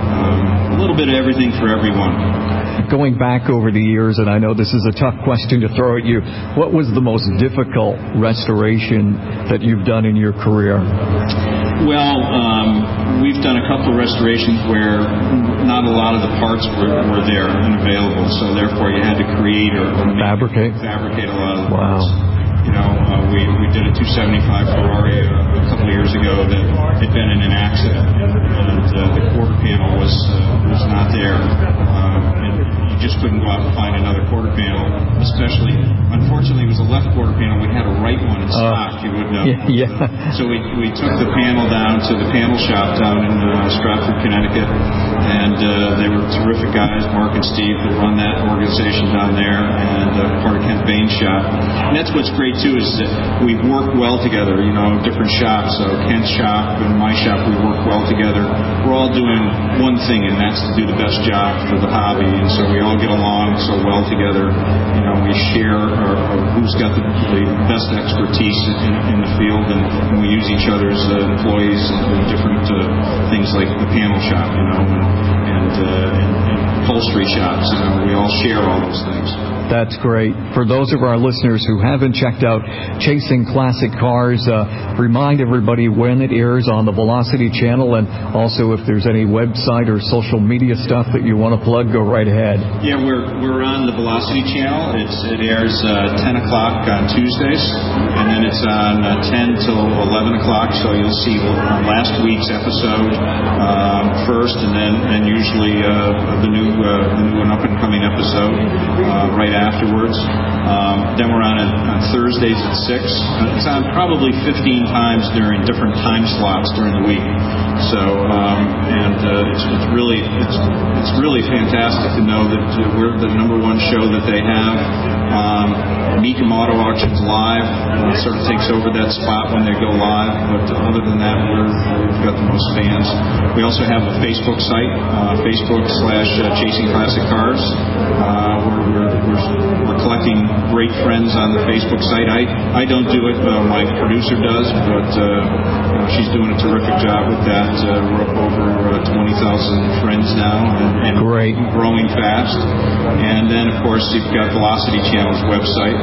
um, a little bit of everything for everyone. Going back over the years, and I know this is a tough question to throw at you, what was the most difficult restoration that you've done in your career? Well, um, we've done a couple of restorations where not a lot of the parts were, were there and available, so therefore you had to create or, or fabricate fabricate a lot of the wow. parts. You know, uh, we, we did a two seventy-five Ferrari a, a couple of years ago that had been in an accident, and, and uh, the quarter panel was uh, was not there. Uh, and you just couldn't go out and find another quarter panel, especially, unfortunately, it was a left quarter panel. We had a right one in stock, uh, you would know. Yeah, yeah. So we, we took the panel down to the panel shop down in uh, Stratford, Connecticut, and uh, they were terrific guys, Mark and Steve, that run that organization down there, and uh, part of Kent Bain's shop. And that's what's great too, is that we work well together, you know, different shops. So Kent's shop and my shop, we work well together. We're all doing one thing, and that's to do the best job for the hobby. And so we all get along so well together. You know, we share our, our, who's got the, the best expertise in, in the field, and, and we use each other's uh, employees in different uh, things like the panel shop, you know, and, and, uh, and, and upholstery shops. You know, we all share all those things. That's great. For those of our listeners who haven't checked out Chasing Classic Cars, uh, remind everybody when it airs on the Velocity channel, and also if there's any website or social media stuff that you want to plug, go right ahead. Yeah, we're we're on the Velocity channel. It's it airs uh, ten o'clock on Tuesdays, and then it's on uh, ten till eleven o'clock. So you'll see last week's episode um, first, and then and usually uh, the new uh, the new and up and coming episode uh, right afterwards. Um, then we're on it on Thursdays at six. It's on probably fifteen times during different time slots during the week. So um, and uh, it's, it's really it's it's really fantastic to know that uh, we're the number one show that they have. Um, Mecum Auto Auctions Live uh, sort of takes over that spot when they go live, but other than that, we're, we've got the most fans. We also have a Facebook site, uh, Facebook slash uh, Chasing Classic Cars. Uh, we're, we're, we're, we're collecting great friends on the Facebook site. I, I don't do it, uh, my producer does, but uh, you know, she's doing a terrific job with that. Uh, we're up over uh, twenty thousand friends now, and, and great. growing fast. And then, of course, you've got Velocity Channel's website.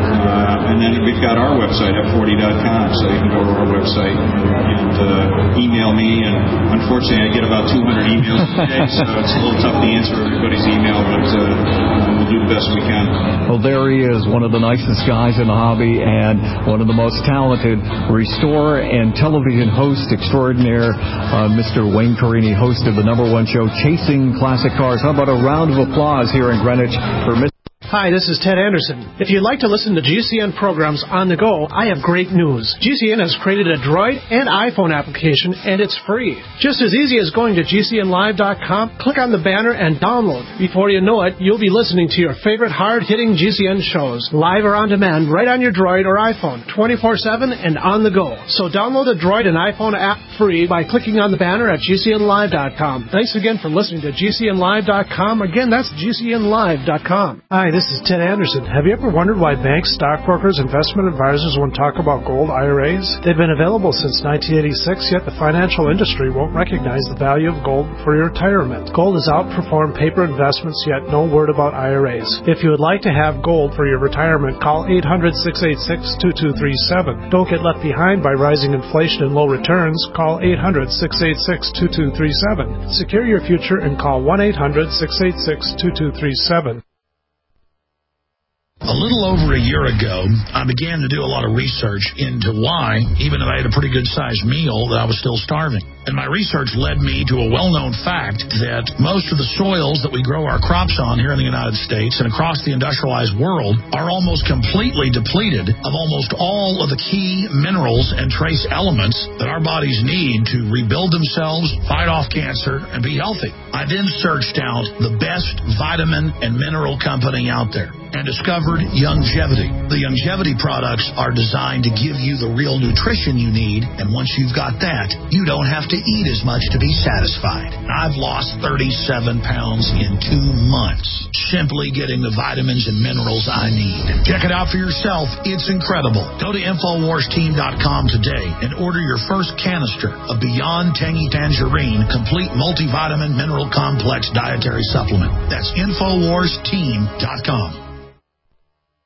Uh, and then we've got our website, F forty dot com, so you can go to our website and, and uh, email me. And unfortunately, I get about two hundred emails a day, so it's a little tough to answer everybody's email, but uh, we'll do the best we can. Well, there he is, one of the nicest guys in the hobby and one of the most talented restorer and television host extraordinaire, uh, Mister Wayne Carini, host of the number one show, Chasing Classic Cars. How about a round of applause here in Greenwich for Mister Hi, this is Ted Anderson. If you'd like to listen to G C N programs on the go, I have great news. G C N has created a Droid and iPhone application, and it's free. Just as easy as going to G C N live dot com, click on the banner, and download. Before you know it, you'll be listening to your favorite hard-hitting G C N shows, live or on demand, right on your Droid or iPhone, twenty-four seven and on the go. So download the Droid and iPhone app free by clicking on the banner at G C N live dot com. Thanks again for listening to G C N live dot com. Again, that's G C N live dot com. Hi, this This is Ted Anderson. Have you ever wondered why banks, stockbrokers, investment advisors won't talk about gold I R As? They've been available since nineteen eighty-six, yet the financial industry won't recognize the value of gold for your retirement. Gold has outperformed paper investments, yet no word about I R As. If you would like to have gold for your retirement, call eight hundred, six eight six, two two three seven. Don't get left behind by rising inflation and low returns. Call eight hundred, six eight six, two two three seven. Secure your future and call one eight hundred, six eight six, two two three seven. A little over a year ago, I began to do a lot of research into why, even if I had a pretty good-sized meal, that I was still starving. And my research led me to a well-known fact that most of the soils that we grow our crops on here in the United States and across the industrialized world are almost completely depleted of almost all of the key minerals and trace elements that our bodies need to rebuild themselves, fight off cancer, and be healthy. I then searched out the best vitamin and mineral company out there. and discovered Youngevity. The Youngevity products are designed to give you the real nutrition you need, and once you've got that, you don't have to eat as much to be satisfied. I've lost thirty-seven pounds in two months, simply getting the vitamins and minerals I need. Check it out for yourself. It's incredible. Go to Infowars Team dot com today and order your first canister of Beyond Tangy Tangerine Complete Multivitamin Mineral Complex Dietary Supplement. That's Infowars Team dot com.